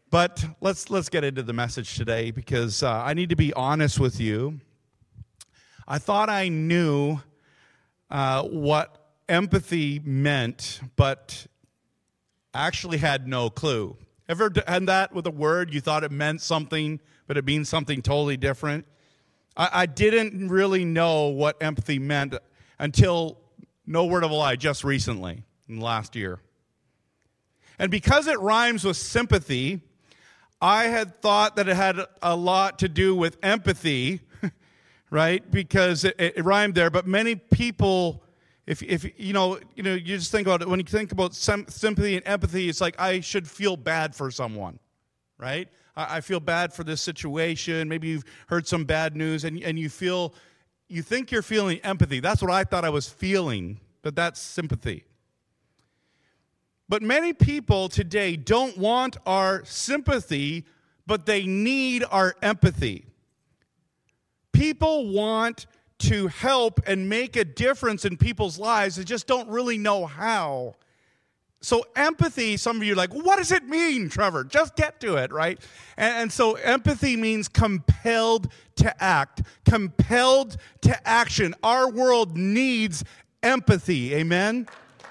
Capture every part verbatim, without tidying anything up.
But let's let's get into the message today, because uh, I need to be honest with you. I thought I knew uh, what empathy meant, but actually had no clue. Ever done that with a word? You thought it meant something, but it means something totally different? I, I didn't really know what empathy meant until, no word of a lie, just recently, in the last year. And because it rhymes with sympathy, I had thought that it had a lot to do with empathy, right? Because it, it rhymed there. But many people, if if you know, you know, you just think about it. When you think about sympathy and empathy, it's like I should feel bad for someone, right? I, I feel bad for this situation. Maybe you've heard some bad news, and and you feel, you think you're feeling empathy. That's what I thought I was feeling, but that's sympathy. But many people today don't want our sympathy, but they need our empathy. People want to help and make a difference in people's lives. They just don't really know how. So empathy, some of you are like, what does it mean, Trevor? Just get to it, right? And, and so empathy means compelled to act, compelled to action. Our world needs empathy, amen?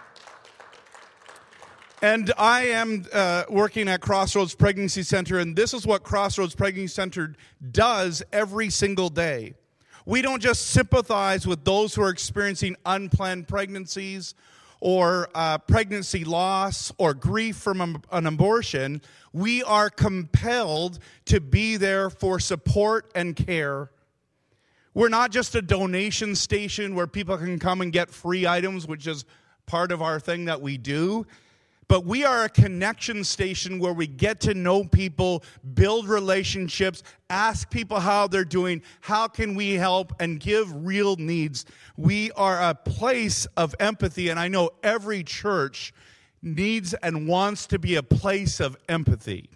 And I am uh, working at Crossroads Pregnancy Center, and this is what Crossroads Pregnancy Center does every single day. We don't just sympathize with those who are experiencing unplanned pregnancies or uh, pregnancy loss or grief from a, an abortion. We are compelled to be there for support and care. We're not just a donation station where people can come and get free items, which is part of our thing that we do. But we are a connection station where we get to know people, build relationships, ask people how they're doing, how can we help, and give real needs. We are a place of empathy, and I know every church needs and wants to be a place of empathy.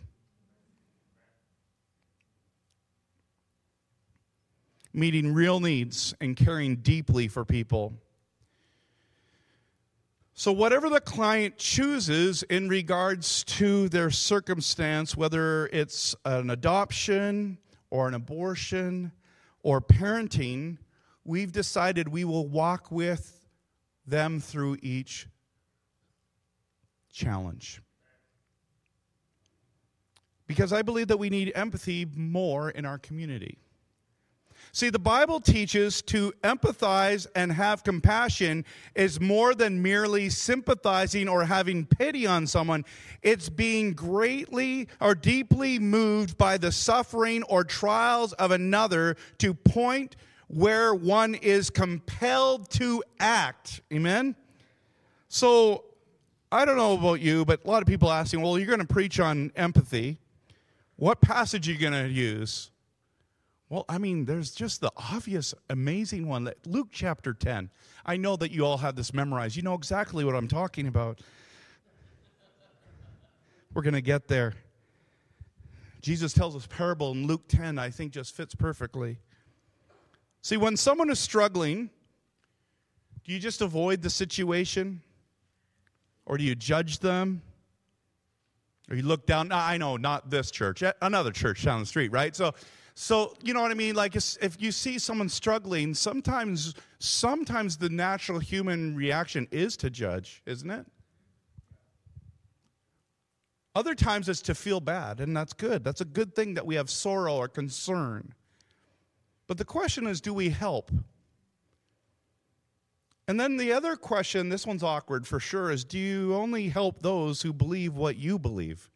Meeting real needs and caring deeply for people. So whatever the client chooses in regards to their circumstance, whether it's an adoption or an abortion or parenting, we've decided we will walk with them through each challenge. Because I believe that we need empathy more in our community. See, the Bible teaches to empathize and have compassion is more than merely sympathizing or having pity on someone. It's being greatly or deeply moved by the suffering or trials of another to point where one is compelled to act. Amen? So, I don't know about you, but a lot of people asking, well, you're going to preach on empathy. What passage are you going to use? Well, I mean, there's just the obvious, amazing one, that Luke chapter ten. I know that you all have this memorized. You know exactly what I'm talking about. We're going to get there. Jesus tells us a parable in Luke ten, I think just fits perfectly. See, when someone is struggling, do you just avoid the situation? Or do you judge them? Or you look down? No, I know, not this church. Another church down the street, right? So... So, you know what I mean? Like, if you see someone struggling, sometimes sometimes the natural human reaction is to judge, isn't it? Other times it's to feel bad, and that's good. That's a good thing that we have sorrow or concern. But the question is, do we help? And then the other question, this one's awkward for sure, is do you only help those who believe what you believe?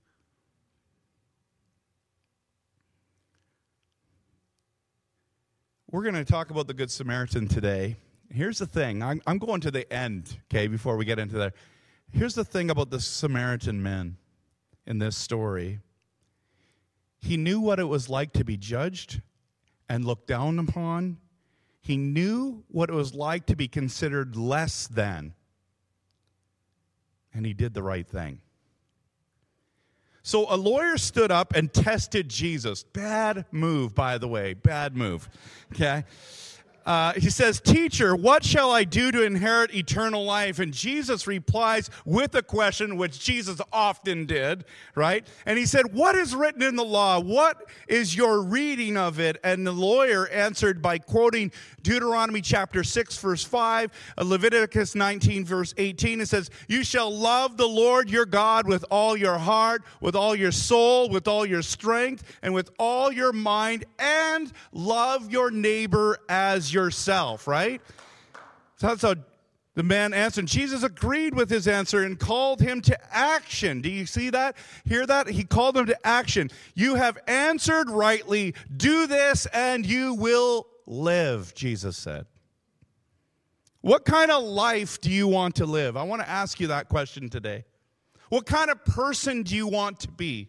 We're going to talk about the Good Samaritan today. Here's the thing. I'm, I'm going to the end, okay, before we get into that. Here's the thing about the Samaritan man in this story. He knew what it was like to be judged and looked down upon. He knew what it was like to be considered less than. And he did the right thing. So a lawyer stood up and tested Jesus. Bad move, by the way. Bad move. Okay? Uh, he says, "Teacher, what shall I do to inherit eternal life?" And Jesus replies with a question, which Jesus often did, right? And he said, "What is written in the law? What is your reading of it?" And the lawyer answered by quoting Deuteronomy chapter six, verse five, Leviticus nineteen, verse eighteen. It says, "You shall love the Lord your God with all your heart, with all your soul, with all your strength, and with all your mind, and love your neighbor as yourself," right? So that's how the man answered. Jesus agreed with his answer and called him to action. Do you see that? Hear that? He called him to action. "You have answered rightly. Do this and you will live," Jesus said. What kind of life do you want to live? I want to ask you that question today. What kind of person do you want to be?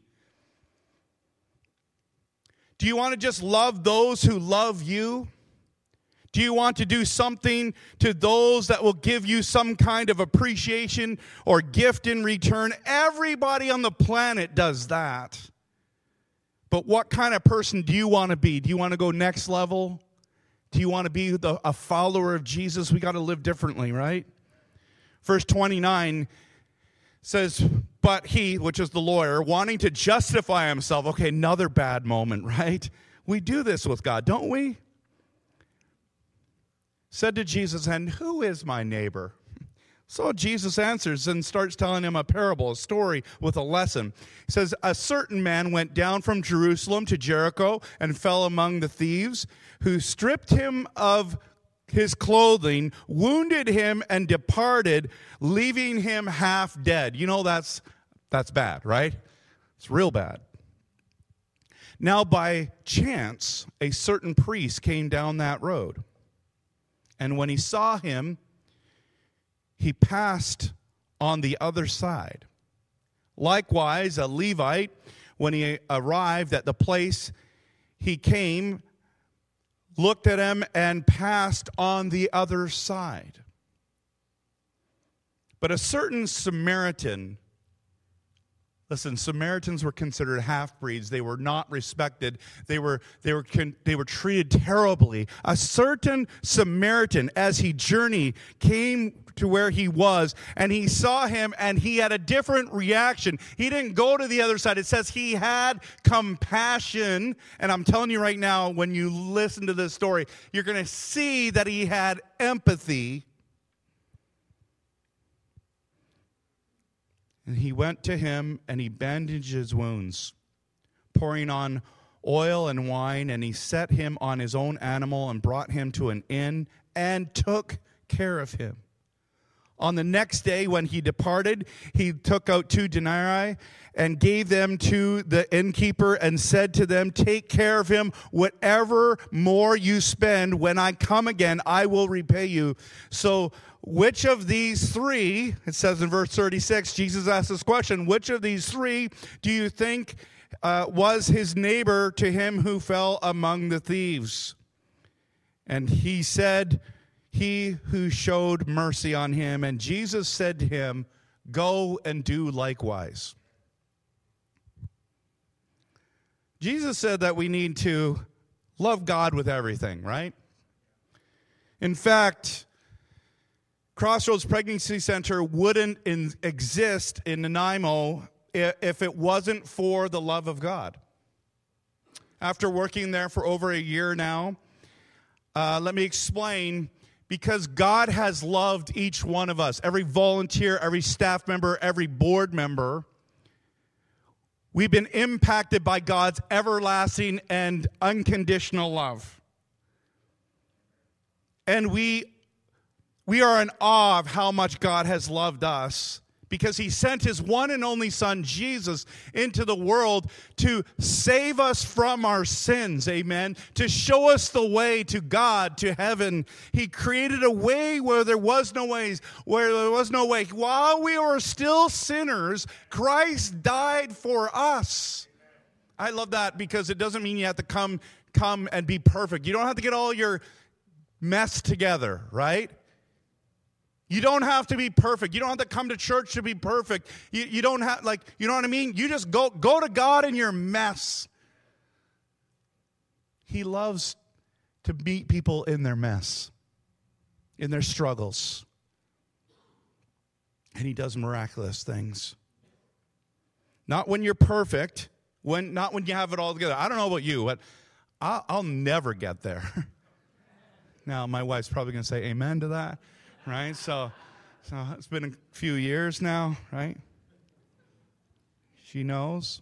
Do you want to just love those who love you? Do you want to do something to those that will give you some kind of appreciation or gift in return? Everybody on the planet does that. But what kind of person do you want to be? Do you want to go next level? Do you want to be the, a follower of Jesus? We got to live differently, right? Verse twenty-nine says, "But he," which is the lawyer, wanting to justify himself. Okay, another bad moment, right? We do this with God, don't we? Said to Jesus, "And who is my neighbor?" So Jesus answers and starts telling him a parable, a story with a lesson. He says, "A certain man went down from Jerusalem to Jericho and fell among the thieves, who stripped him of his clothing, wounded him, and departed, leaving him half dead." You know, that's that's bad, right? It's real bad. Now, by chance, a certain priest came down that road. And when he saw him, he passed on the other side. Likewise, a Levite, when he arrived at the place he came, looked at him and passed on the other side. But a certain Samaritan, listen, Samaritans were considered half-breeds. They were not respected. They were, they were, they were treated terribly. A certain Samaritan, as he journeyed, came to where he was, and he saw him, and he had a different reaction. He didn't go to the other side. It says he had compassion, and I'm telling you right now, when you listen to this story, you're going to see that he had empathy. And he went to him, and he bandaged his wounds, pouring on oil and wine, and he set him on his own animal and brought him to an inn and took care of him. On the next day, when he departed, he took out two denarii and gave them to the innkeeper and said to them, "Take care of him. Whatever more you spend, when I come again, I will repay you." So which of these three, it says in verse thirty-six, Jesus asked this question, which of these three do you think uh, was his neighbor to him who fell among the thieves? And he said, "He who showed mercy on him." And Jesus said to him, "Go and do likewise." Jesus said that we need to love God with everything, right? In fact, Crossroads Pregnancy Center wouldn't in, exist in Nanaimo if it wasn't for the love of God. After working there for over a year now, uh, let me explain. Because God has loved each one of us, every volunteer, every staff member, every board member, we've been impacted by God's everlasting and unconditional love. And we, we are in awe of how much God has loved us, because he sent his one and only son, Jesus, into the world to save us from our sins, amen, to show us the way to God, to heaven. He created a way where there was no ways, where there was no way. While we were still sinners, Christ died for us. I love that, because it doesn't mean you have to come, come and be perfect. You don't have to get all your mess together, right? You don't have to be perfect. You don't have to come to church to be perfect. You, you don't have, like, you know what I mean? You just go, go to God in your mess. He loves to meet people in their mess, in their struggles. And he does miraculous things. Not when you're perfect, when not when you have it all together. I don't know about you, but I'll, I'll never get there. Now, my wife's probably going to say amen to that, right? So, so it's been a few years now, right? She knows.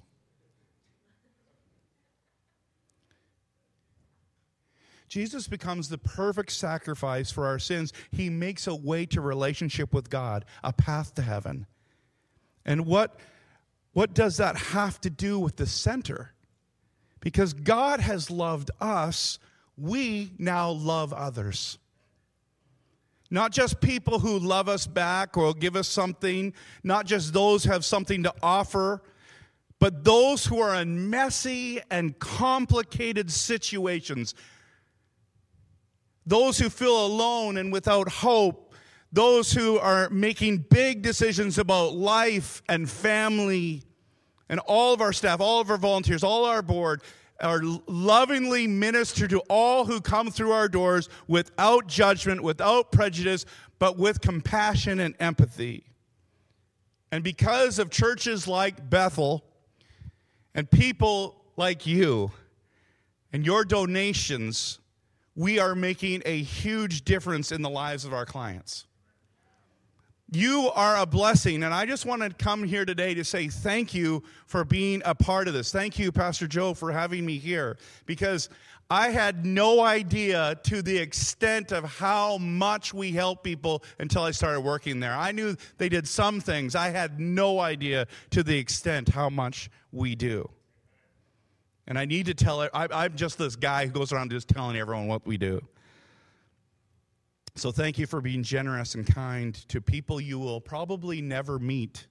Jesus becomes the perfect sacrifice for our sins. He makes a way to relationship with God, a path to heaven. And what, what does that have to do with the center? Because God has loved us, we now love others. Not just people who love us back or give us something, not just those who have something to offer, but those who are in messy and complicated situations. Those who feel alone and without hope. Those who are making big decisions about life and family. And all of our staff, all of our volunteers, all our board are lovingly minister to all who come through our doors without judgment, without prejudice, but with compassion and empathy. And because of churches like Bethel and people like you and your donations, we are making a huge difference in the lives of our clients. You are a blessing, and I just want to come here today to say thank you for being a part of this. Thank you, Pastor Joe, for having me here, because I had no idea to the extent of how much we help people until I started working there. I knew they did some things. I had no idea to the extent how much we do. And I need to tell it. I'm just this guy who goes around just telling everyone what we do. So thank you for being generous and kind to people you will probably never meet.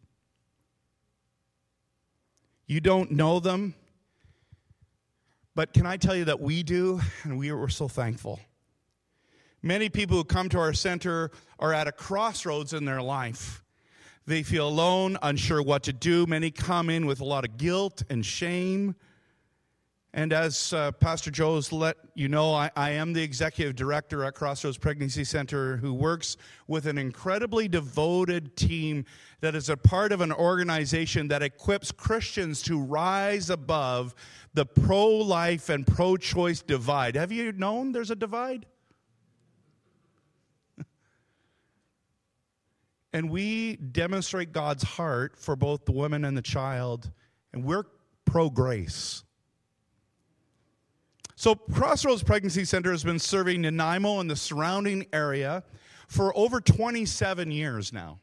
You don't know them, but can I tell you that we do, and we are so thankful. Many people who come to our center are at a crossroads in their life. They feel alone, unsure what to do. Many come in with a lot of guilt and shame. And as uh, Pastor Joe has let you know, I, I am the executive director at Crossroads Pregnancy Center who works with an incredibly devoted team that is a part of an organization that equips Christians to rise above the pro-life and pro-choice divide. Have you known there's a divide? And we demonstrate God's heart for both the woman and the child, and we're pro-grace. So Crossroads Pregnancy Center has been serving Nanaimo and the surrounding area for over twenty-seven years now.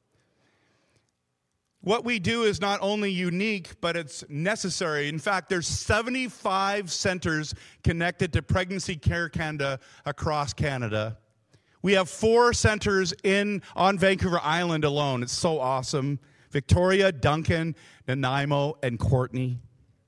What we do is not only unique, but it's necessary. In fact, there's seventy-five centers connected to Pregnancy Care Canada across Canada. We have four centers in on Vancouver Island alone. It's so awesome. Victoria, Duncan, Nanaimo, and Courtney.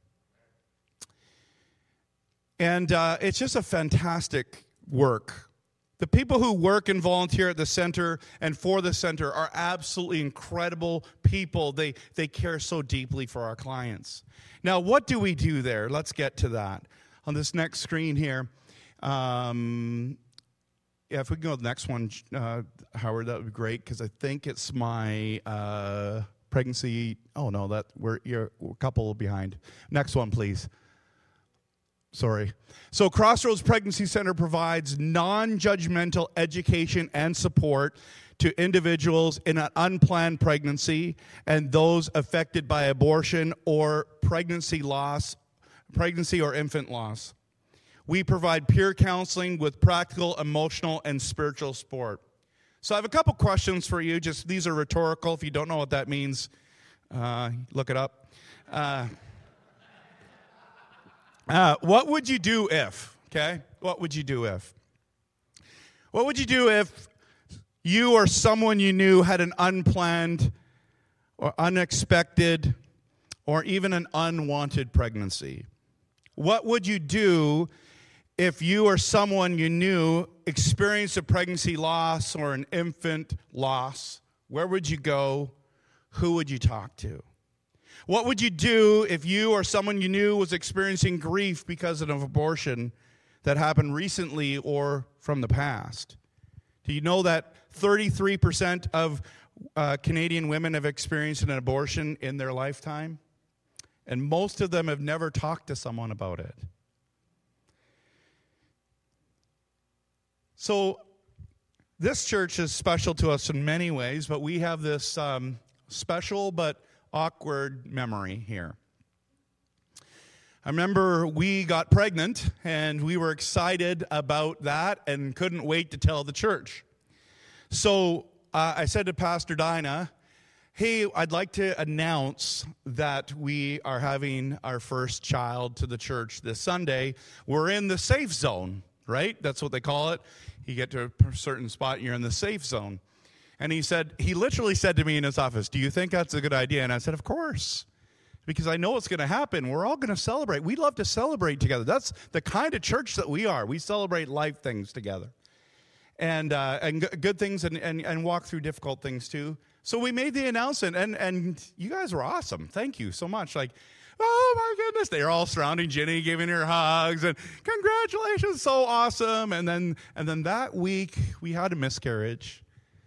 And uh, it's just a fantastic work. The people who work and volunteer at the center and for the center are absolutely incredible people. They, they care so deeply for our clients. Now, what do we do there? Let's get to that. On this next screen here, um, yeah, if we can go to the next one, uh, Howard, that would be great, because I think it's my uh, pregnancy. Oh, no, that we're, you're a couple behind. Next one, please. Sorry. So Crossroads Pregnancy Center provides non-judgmental education and support to individuals in an unplanned pregnancy and those affected by abortion or pregnancy loss, pregnancy or infant loss. We provide peer counseling with practical, emotional, and spiritual support. So I have a couple questions for you. Just these are rhetorical. If you don't know what that means, uh, look it up. Uh, Uh, what would you do if, okay? What would you do if? What would you do if you or someone you knew had an unplanned or unexpected or even an unwanted pregnancy? What would you do if you or someone you knew experienced a pregnancy loss or an infant loss? Where would you go? Who would you talk to? What would you do if you or someone you knew was experiencing grief because of an abortion that happened recently or from the past? Do you know that thirty-three percent of uh, Canadian women have experienced an abortion in their lifetime? And most of them have never talked to someone about it. So this church is special to us in many ways, but we have this um, special but awkward memory here. I remember we got pregnant, and we were excited about that and couldn't wait to tell the church. So uh, I said to Pastor Dinah, hey, I'd like to announce that we are having our first child to the church this Sunday. We're in the safe zone, right? That's what they call it. You get to a certain spot, and you're in the safe zone. And he said, he literally said to me in his office, do you think that's a good idea? And I said, of course. Because I know what's going to happen. We're all going to celebrate. We love to celebrate together. That's the kind of church that we are. We celebrate life things together. And uh, and g- good things and, and, and walk through difficult things too. So we made the announcement, and, and you guys were awesome. Thank you so much. Like, oh my goodness. They're all surrounding Jenny, giving her hugs, and congratulations, so awesome. And then and then that week, we had a miscarriage.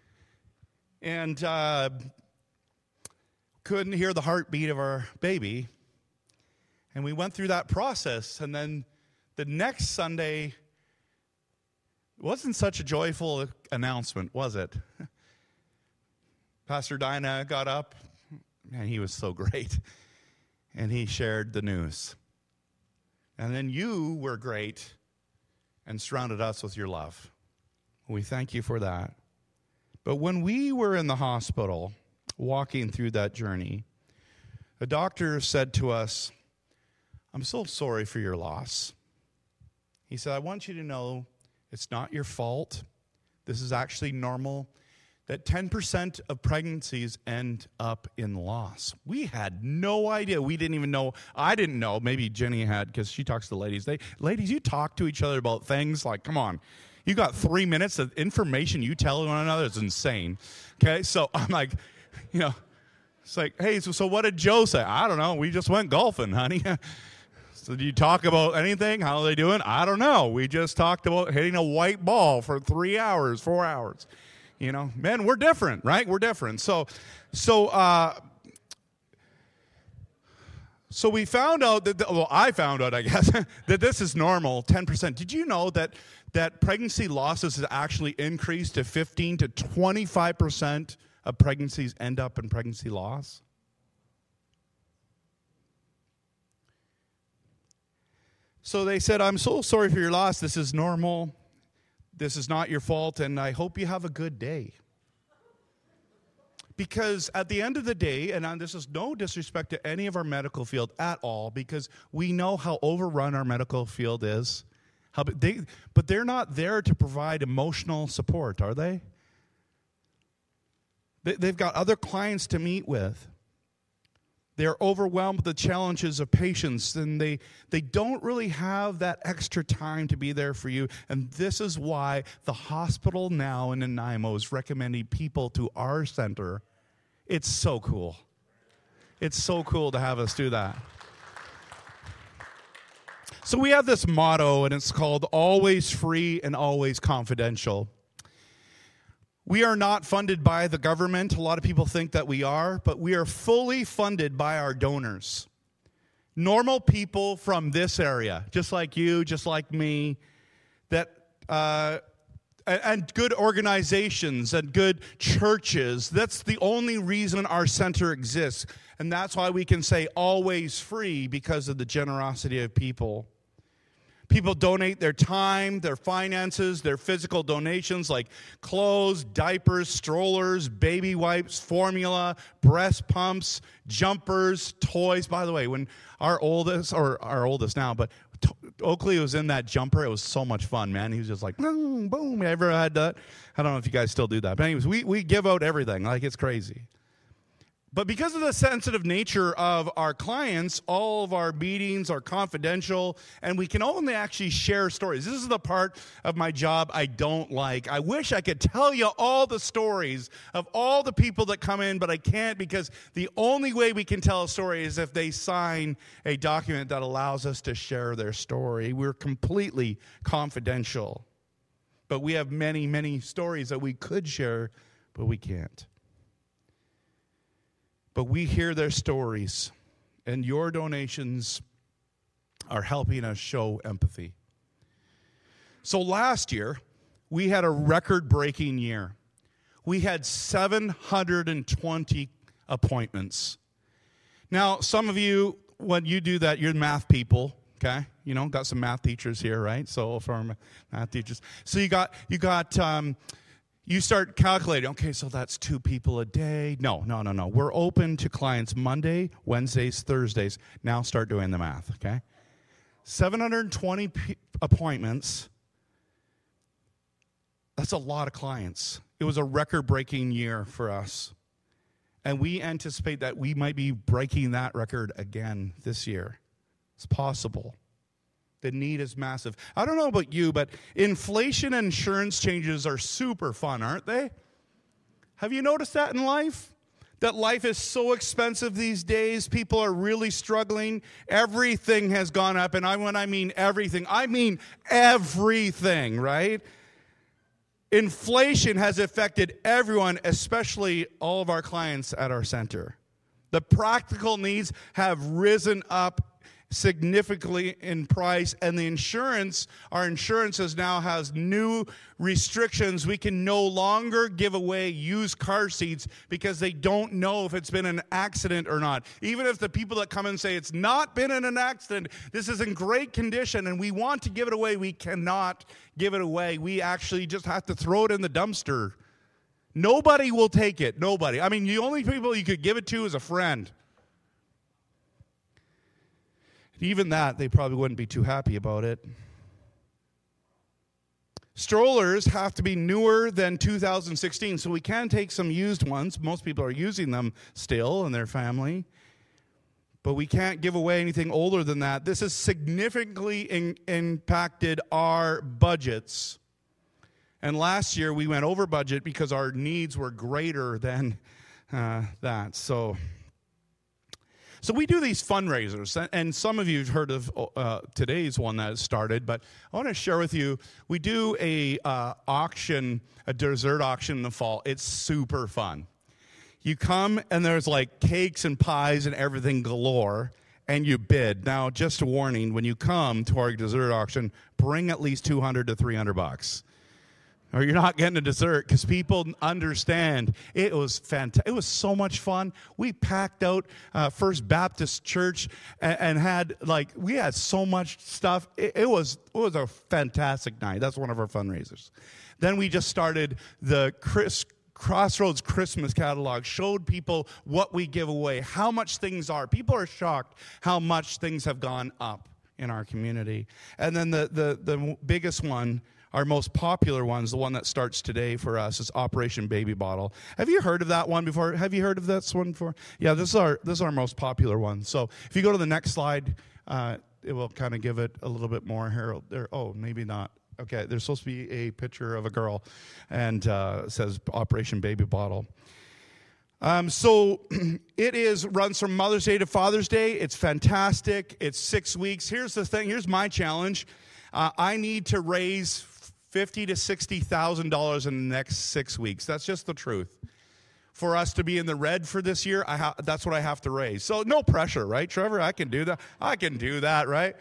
And uh couldn't hear the heartbeat of our baby. And we went through that process. And then the next Sunday, it wasn't such a joyful announcement, was it? Pastor Dinah got up, and he was so great. And he shared the news. And then you were great and surrounded us with your love. We thank you for that. But when we were in the hospital, walking through that journey, a doctor said to us, I'm so sorry for your loss. He said, I want you to know it's not your fault. This is actually normal, that ten percent of pregnancies end up in loss. We had no idea. We didn't even know. I didn't know. Maybe Jenny had, because she talks to ladies. They, ladies, you talk to each other about things like, come on. You got three minutes of information you tell one another is insane. Okay, so I'm like, you know, it's like, hey, so, so what did Joe say? I don't know. We just went golfing, honey. So do you talk about anything? How are they doing? I don't know. We just talked about hitting a white ball for three hours, four hours. You know, man, we're different, right? We're different. So, so, uh, so we found out that, the, well, I found out, I guess, that this is normal, ten percent. Did you know that that pregnancy losses has actually increased to fifteen to twenty-five percent of pregnancies end up in pregnancy loss? So they said, I'm so sorry for your loss. This is normal. This is not your fault, and I hope you have a good day. Because at the end of the day, and this is no disrespect to any of our medical field at all, because we know how overrun our medical field is. How they, but they're not there to provide emotional support, are they? they? They've got other clients to meet with. They're overwhelmed with the challenges of patients, and they, they don't really have that extra time to be there for you. And this is why the hospital now in Nanaimo is recommending people to our center. It's so cool. It's so cool to have us do that. So we have this motto, and it's called always free and always confidential. We are not funded by the government. A lot of people think that we are, but we are fully funded by our donors. Normal people from this area, just like you, just like me, that uh, and good organizations and good churches. That's the only reason our center exists. And that's why we can say always free, because of the generosity of people. People donate their time, their finances, their physical donations like clothes, diapers, strollers, baby wipes, formula, breast pumps, jumpers, toys. By the way, when our oldest, or our oldest now, but Oakley was in that jumper, it was so much fun, man. He was just like, boom, boom. Ever had that? I don't know if you guys still do that. But anyways, we, we give out everything. Like, it's crazy. But because of the sensitive nature of our clients, all of our meetings are confidential, and we can only actually share stories. This is the part of my job I don't like. I wish I could tell you all the stories of all the people that come in, but I can't, because the only way we can tell a story is if they sign a document that allows us to share their story. We're completely confidential. But we have many, many stories that we could share, but we can't. But we hear their stories, and your donations are helping us show empathy. So last year, we had a record-breaking year. We had seven hundred twenty appointments. Now, some of you, when you do that, you're math people, okay? You know, got some math teachers here, right? So, for math teachers. So you got, you got, um, You start calculating, okay, so that's two people a day. No, no, no, no. We're open to clients Monday, Wednesdays, Thursdays. Now start doing the math, okay? seven hundred twenty p- appointments. That's a lot of clients. It was a record-breaking year for us. And we anticipate that we might be breaking that record again this year. It's possible. The need is massive. I don't know about you, but inflation and insurance changes are super fun, aren't they? Have you noticed that in life? That life is so expensive these days. People are really struggling. Everything has gone up. And I, when I mean everything, I mean everything, right? Inflation has affected everyone, especially all of our clients at our center. The practical needs have risen up significantly in price, and the insurance, our insurances now has new restrictions. We can no longer give away used car seats because they don't know if it's been an accident or not. Even if the people that come and say it's not been in an accident, this is in great condition and we want to give it away, we cannot give it away. We actually just have to throw it in the dumpster. Nobody will take it. Nobody. I mean, the only people you could give it to is a friend. Even that, they probably wouldn't be too happy about it. Strollers have to be newer than two thousand sixteen, so we can take some used ones. Most people are using them still in their family. But we can't give away anything older than that. This has significantly in, impacted our budgets. And last year, we went over budget because our needs were greater than uh, that. So... So we do these fundraisers, and some of you have heard of uh, today's one that started, but I want to share with you, we do a uh, auction, a dessert auction in the fall. It's super fun. You come, and there's like cakes and pies and everything galore, and you bid. Now, just a warning, when you come to our dessert auction, bring at least two hundred to three hundred bucks. Or you're not getting a dessert, because people understand. It was fantastic. It was so much fun. We packed out uh, First Baptist Church and, and had, like, we had so much stuff. It, it was it was a fantastic night. That's one of our fundraisers. Then we just started the Chris, Crossroads Christmas catalog, showed people what we give away, how much things are. People are shocked how much things have gone up in our community. And then the the, the biggest one, our most popular one, is the one that starts today for us, is Operation Baby Bottle. Have you heard of that one before? Have you heard of this one before? Yeah, this is our this is our most popular one. So if you go to the next slide, uh, it will kind of give it a little bit more here. There, oh, maybe not. Okay, there's supposed to be a picture of a girl, and uh, it says Operation Baby Bottle. Um, so it is runs from Mother's Day to Father's Day. It's fantastic. It's six weeks. Here's the thing. Here's my challenge. Uh, I need to raise fifty to sixty thousand dollars in the next six weeks. That's just the truth. For us to be in the red for this year, I ha- that's what I have to raise. So no pressure, right, Trevor? I can do that. I can do that, right?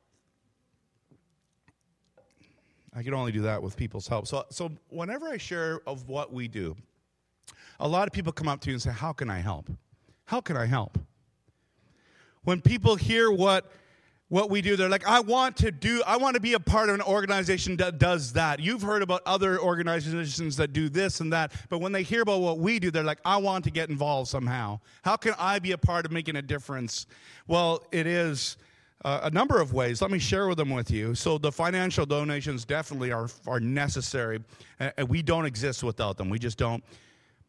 I can only do that with people's help. So, so whenever I share of what we do, a lot of people come up to you and say, "How can I help? How can I help?" When people hear what What we do, they're like, I want to do, I want to be a part of an organization that does that. You've heard about other organizations that do this and that, but when they hear about what we do, they're like, I want to get involved somehow. How can I be a part of making a difference? Well, it is uh, a number of ways. Let me share with them with you. So the financial donations definitely are, are necessary, and we don't exist without them. We just don't.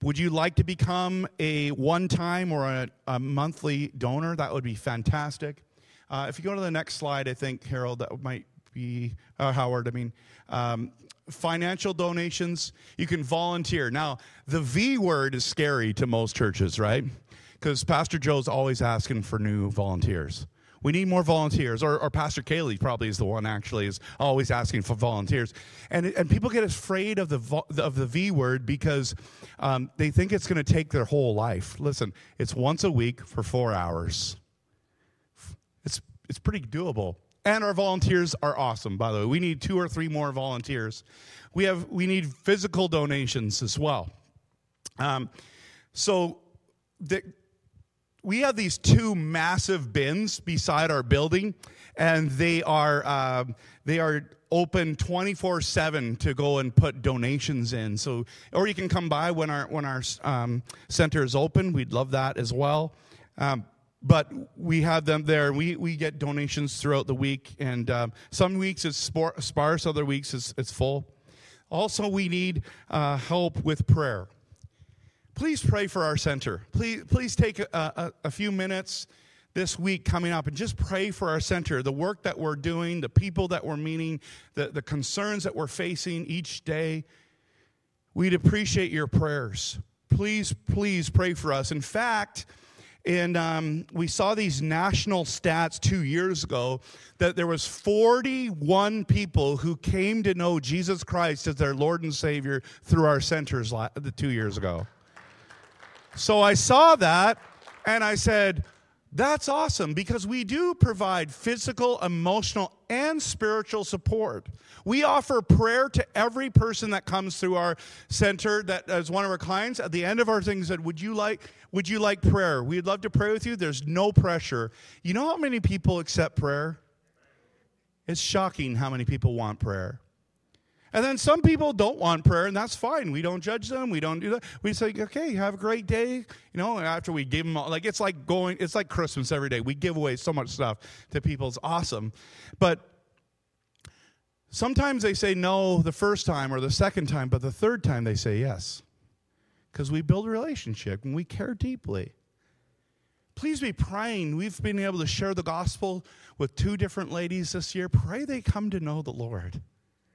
Would you like to become a one-time or a, a monthly donor? That would be fantastic. Uh, if you go to the next slide, I think, Harold, that might be, uh, Howard, I mean, um, financial donations. You can volunteer. Now, the V word is scary to most churches, right? Because Pastor Joe's always asking for new volunteers. We need more volunteers, or, or Pastor Kaylee probably is the one actually is always asking for volunteers, and and people get afraid of the vo- of the V word because um, they think it's going to take their whole life. Listen, it's once a week for four hours. It's it's pretty doable, and our volunteers are awesome. By the way, we need two or three more volunteers. We have we need physical donations as well. Um, so the. We have these two massive bins beside our building, and they are uh, they are open twenty-four seven to go and put donations in. So, or you can come by when our when our um, center is open. We'd love that as well. Um, but we have them there. We we get donations throughout the week, and um, some weeks it's spor- sparse, other weeks it's, it's full. Also, we need uh, help with prayer. Please pray for our center. Please, please take a, a, a few minutes this week coming up and just pray for our center, the work that we're doing, the people that we're meeting, the, the concerns that we're facing each day. We'd appreciate your prayers. Please, please pray for us. In fact, and um, we saw these national stats two years ago that there was forty-one people who came to know Jesus Christ as their Lord and Savior through our centers two years ago. So I saw that, and I said, that's awesome, because we do provide physical, emotional, and spiritual support. We offer prayer to every person that comes through our center that as one of our clients. At the end of our thing, said, would you like, would you like prayer? We'd love to pray with you. There's no pressure. You know how many people accept prayer? It's shocking how many people want prayer. And then some people don't want prayer, and that's fine. We don't judge them. We don't do that. We say, okay, have a great day. You know, and after we give them, all, like it's like going, it's like Christmas every day. We give away so much stuff to people. It's awesome. But sometimes they say no the first time or the second time, but the third time they say yes. Because we build a relationship and we care deeply. Please be praying. We've been able to share the gospel with two different ladies this year. Pray they come to know the Lord.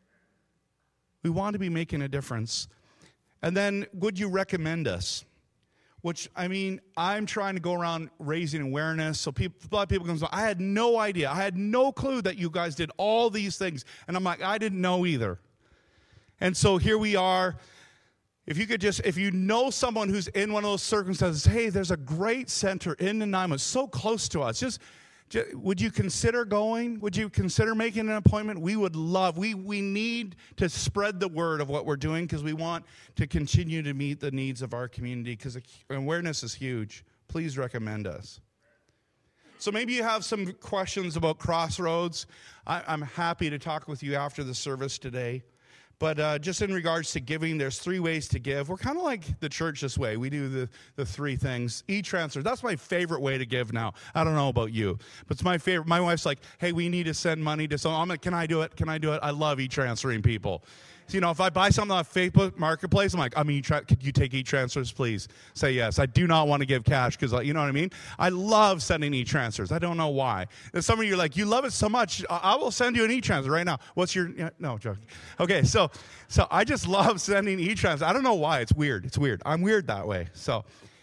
We want to be making a difference. And then, would you recommend us? Which, I mean, I'm trying to go around raising awareness. So people, a lot of people come, I had no idea. I had no clue that you guys did all these things. And I'm like, I didn't know either. And so here we are. If you could just, if you know someone who's in one of those circumstances, hey, there's a great center in Nanaimo, so close to us. Just Would you consider going? Would you consider making an appointment? We would love, we, we need to spread the word of what we're doing because we want to continue to meet the needs of our community because awareness is huge. Please recommend us. So maybe you have some questions about Crossroads. I, I'm happy to talk with you after the service today. But uh, just in regards to giving, there's three ways to give. We're kind of like the church this way. We do the, the three things. E-transfer, that's my favorite way to give now. I don't know about you, but it's my favorite. My wife's like, hey, we need to send money to someone. I'm like, can I do it? Can I do it? I love e-transferring people. So, you know, if I buy something on Facebook Marketplace, I'm like, I mean, could you take e-transfers, please? Say yes. I do not want to give cash because, you know what I mean? I love sending e-transfers. I don't know why. And some of you are like, you love it so much, I will send you an e-transfer right now. What's your, yeah, no, joking. Okay, so so I just love sending e-transfers. I don't know why. It's weird. It's weird. I'm weird that way. So,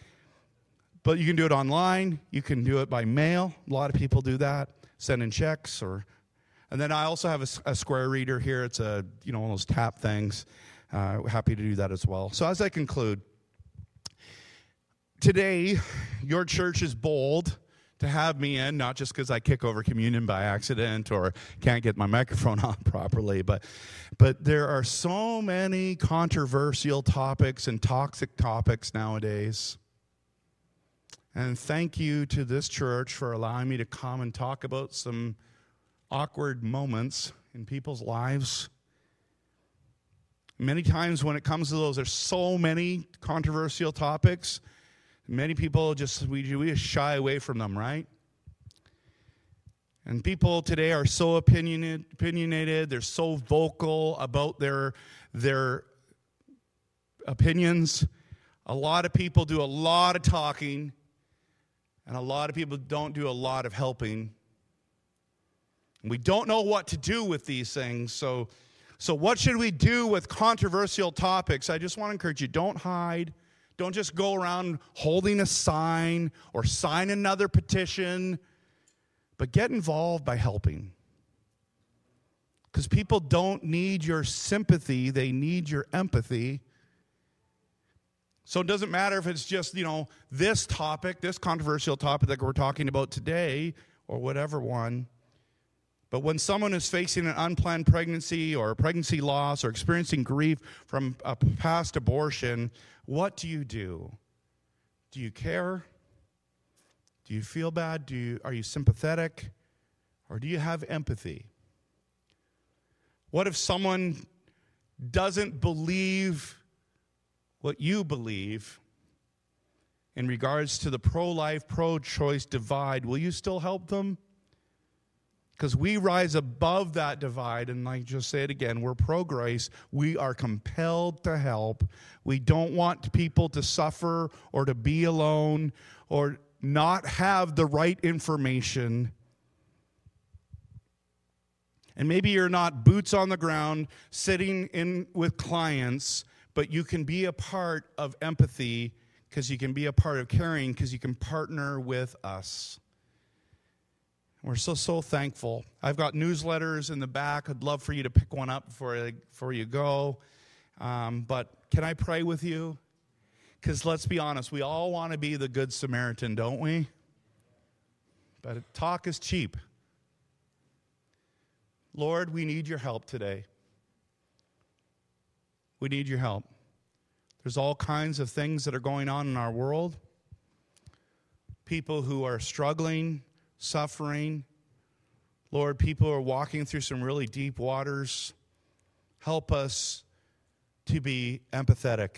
but you can do it online. You can do it by mail. A lot of people do that, sending checks or... And then I also have a, a Square Reader here. It's a, you know, one of those tap things. Uh, happy to do that as well. So as I conclude, today, your church is bold to have me in, not just because I kick over communion by accident or can't get my microphone on properly, but, but there are so many controversial topics and toxic topics nowadays. And thank you to this church for allowing me to come and talk about some awkward moments in people's lives. Many times when it comes to those, there's so many controversial topics. Many people just, we, we just shy away from them, right? And people today are so opinionated, opinionated. They're so vocal about their, their opinions. A lot of people do a lot of talking, and a lot of people don't do a lot of helping. And we don't know what to do with these things. So, so what should we do with controversial topics? I just want to encourage you, don't hide. Don't just go around holding a sign or sign another petition, but get involved by helping. Because people don't need your sympathy, they need your empathy. So it doesn't matter if it's just, you know, this topic, this controversial topic that we're talking about today, or whatever one. But when someone is facing an unplanned pregnancy or a pregnancy loss or experiencing grief from a past abortion, what do you do? Do you care? Do you feel bad? Do you, are you sympathetic? Or do you have empathy? What if someone doesn't believe what you believe in regards to the pro-life, pro-choice divide? Will you still help them? Because we rise above that divide, and I just say it again, we're pro-grace. We are compelled to help. We don't want people to suffer or to be alone or not have the right information. And maybe you're not boots on the ground sitting in with clients, but you can be a part of empathy because you can be a part of caring because you can partner with us. We're so, so thankful. I've got newsletters in the back. I'd love for you to pick one up before, before you go. Um, but can I pray with you? Because let's be honest, we all want to be the Good Samaritan, don't we? But talk is cheap. Lord, we need your help today. We need your help. There's all kinds of things that are going on in our world. People who are struggling, suffering. Lord, people are walking through some really deep waters. Help us to be empathetic.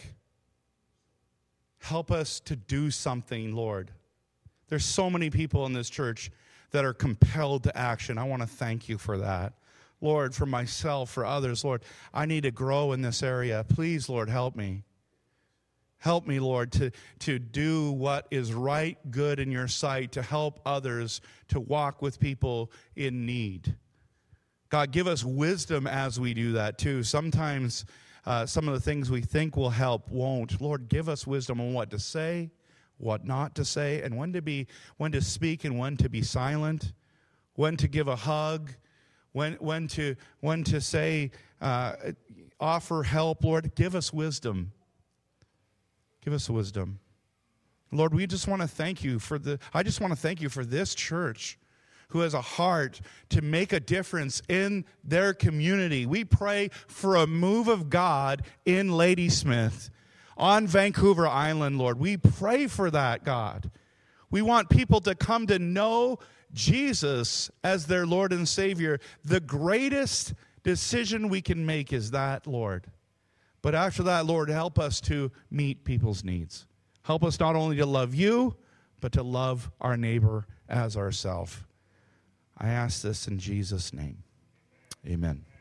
Help us to do something, Lord. There's so many people in this church that are compelled to action. I want to thank you for that. Lord, for myself, for others, Lord, I need to grow in this area. Please, Lord, help me. Help me, Lord, to, to do what is right, good in your sight, to help others, to walk with people in need. God, give us wisdom as we do that, too. Sometimes uh, some of the things we think will help won't. Lord, give us wisdom on what to say, what not to say, and when to be, when to speak and when to be silent, when to give a hug, when, when, to, when to say, uh, offer help. Lord, give us wisdom. Give us wisdom. Lord, we just want to thank you for the, I just want to thank you for this church who has a heart to make a difference in their community. We pray for a move of God in Ladysmith, on Vancouver Island, Lord. We pray for that, God. We want people to come to know Jesus as their Lord and Savior. The greatest decision we can make is that, Lord. But after that, Lord, help us to meet people's needs. Help us not only to love you, but to love our neighbor as ourselves. I ask this in Jesus' name. Amen.